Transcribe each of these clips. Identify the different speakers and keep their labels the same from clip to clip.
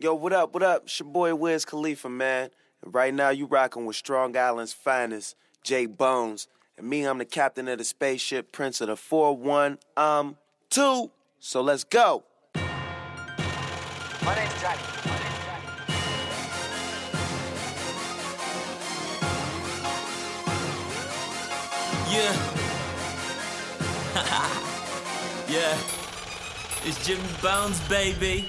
Speaker 1: Yo, what up, what up? It's your boy Wiz Khalifa, man. And right now you rocking with Strong Island's finest, Jay Bones. And me, I'm the captain of the spaceship, Prince of the 4-1-2. So let's go.
Speaker 2: My name's Johnny.
Speaker 3: Yeah. Yeah. It's Jimmy Bones, baby.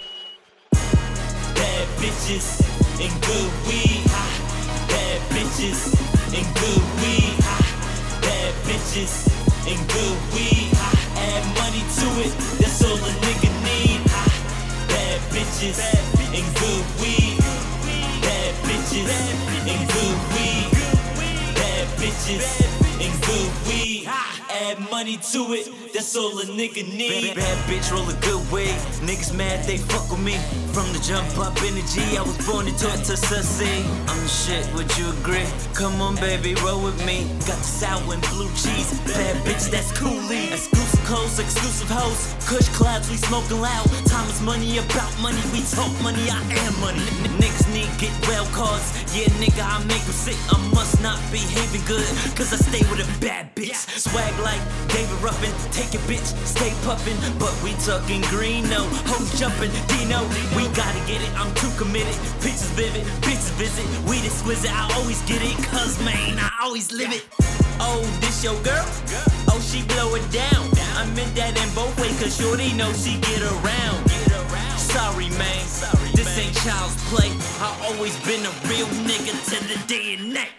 Speaker 3: Bad bitches and good weed. Bad bitches and good weed. Bad bitches and good weed. Add money to it, that's all a nigga need. Bad bitches and good weed. Bad bitches and good weed. Bad bitches and good weed. Add money to it, that's all a nigga need. Bad bitch roll a good weed. Niggas mad they fuck with me. From the jump up energy, I was born and taught to succeed. I'm the shit, would you agree? Come on baby, roll with me. Got the sour and blue cheese. Bad bitch, that's coolie. Exclusive clothes, exclusive hoes. Kush clouds, we smoking loud. Time is money, about money. We talk money, I am money. Niggas need get well cars. Yeah nigga, I make them sick. I must not behaving good, cause I stay with a bad bitch. Swag like David Ruffin, take a bitch, stay puffin'. But we talking green, no hoes jumping, Dino. We gotta get it, I'm too committed. Pictures vivid, bitches visit. We exquisite, I always get it, cause man, I always live it. Oh, this your girl? Oh, she blow it down. I meant that in both ways, cause shorty know she get around. Sorry man, this ain't child's play. I always been a real nigga to the day and night.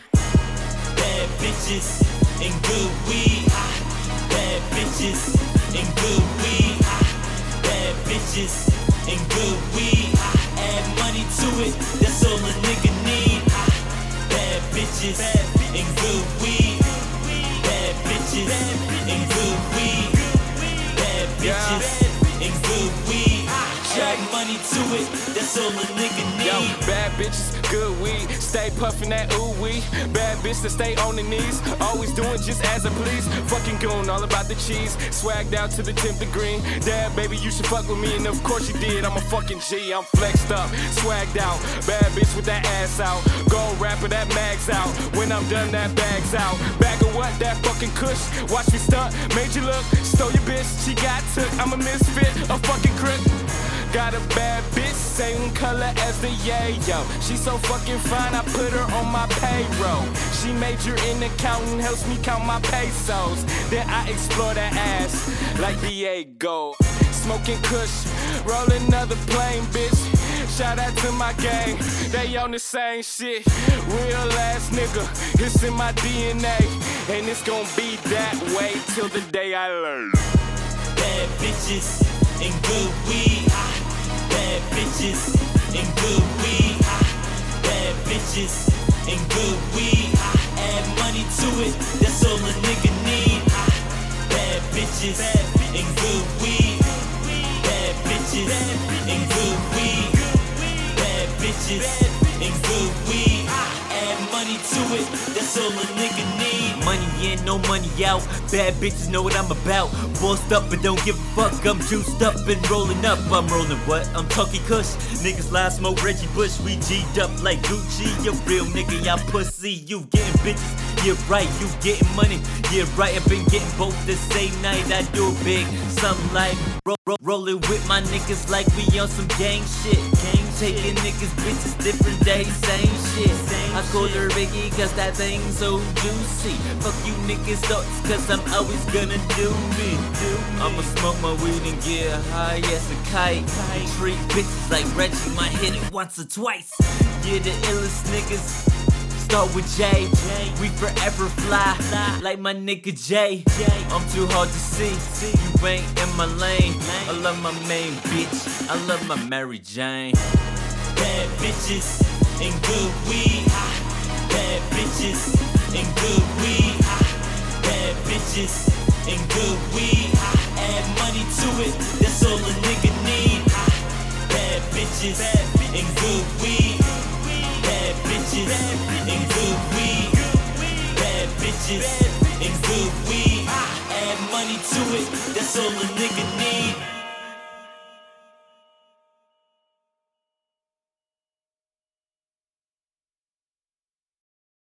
Speaker 3: Bad bitches and good weed. Bad bitches and good weed. Bad bitches and good weed. Add money to it, that's all a nigga need. Bad bitches and good weed. Bad bitches and good weed. Bad bitches and good weed. Add money to it, that's all a nigga need.
Speaker 4: Yo, bad bitches, good weed, stay puffin' that ooh wee. Bad bitch that stay on the knees, always doing just as I please. Fucking goon, all about the cheese, swagged out to the 10th degree. Dad, baby, you should fuck with me, and of course you did. I'm a fucking G, I'm flexed up, swagged out. Bad bitch with that ass out, gold rapper that mags out. When I'm done, that bag's out. Bag of what? That fucking kush. Watch me stunt, made you look, stole your bitch, she got took. I'm a misfit, a fucking crook. Got a bad bitch, same color as the yayo. She so fucking fine, I put her on my payroll. She major in accounting, helps me count my pesos. Then I explore that ass like Diego. Smoking kush, roll another plane, bitch. Shout out to my gang, they on the same shit. Real ass nigga, it's in my DNA. And it's gonna be that way till the day I learn.
Speaker 3: Bad bitches and good weed. Bad bitches and good weed. Bad bitches and good weed. Add money to it, that's all a nigga need. Bad bitches and good weed. Bad bitches and good weed. Bad bitches and good weed. Add money to it, that's all a nigga need. Money in, no money out. Bad bitches know what I'm about. Bossed up and don't give a fuck. I'm juiced up and rolling up. I'm rolling what? I'm talking kush. Niggas lie, smoke Reggie Bush. We G'd up like Gucci. You real nigga, y'all pussy. You getting bitches. Yeah right, you getting money. Yeah right, I've been getting both the same night. I do big, something like rolling with my niggas like we on some gang shit. Taking niggas bitches different days, same shit. I call her Ricky cause that thing so juicy. Fuck you niggas thoughts cause I'm always gonna do me. I'ma smoke my weed and get high as a kite. Treat bitches like Reggie, might hit it once or twice. Yeah, the illest niggas start with J. We forever fly like my nigga J. I'm too hard to see, you ain't in my lane. I love my main bitch, I love my Mary Jane. Bad bitches and good weed. Bad bitches and good weed. Bad bitches and good weed. Add money to it, that's all a nigga need. Bad bitches and good weed. Bad bitches and good weed. Bad bitches and good weed. Add money to it, that's all a nigga need.